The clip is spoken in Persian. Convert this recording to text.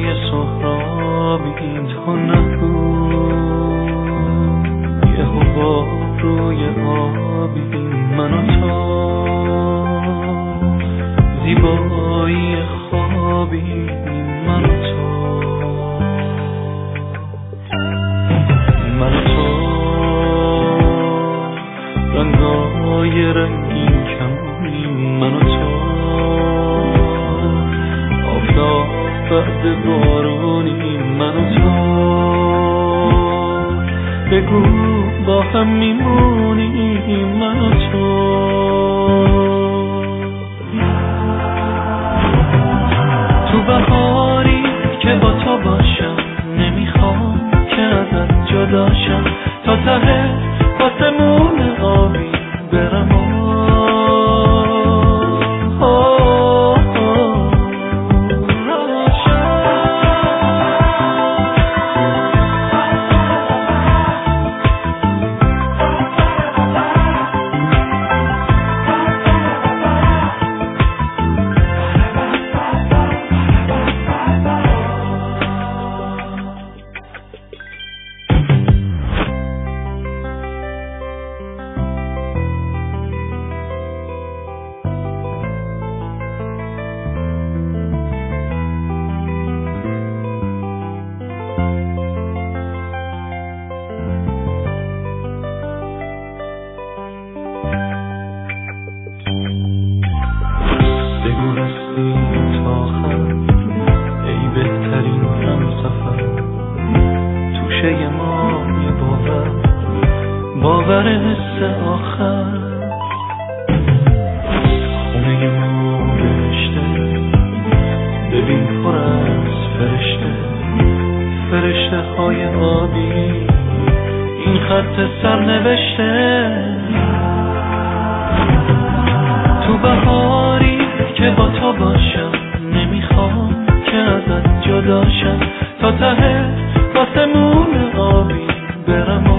سهرابی تو نبود، یه حباب روی آبی من و تو، زیبایی خوابی من و تو، من و تو، رنگای رنگین کمونی من و تو، آفتاب بعد بارونی من و تو، بگو با هم میمونی من و تو. تو بهاری که با تو باشم، نمیخوام که ازت جداشم، تا ته آسمون آبی برم باور حس آخر، خونه ما بهشته، ببین پر از فرشته، فرشته های آبی، این خط سرنوشته. تو بهاری که با تو باشم، نمیخوام که ازت جداشم، تا ته آسمون آبی برم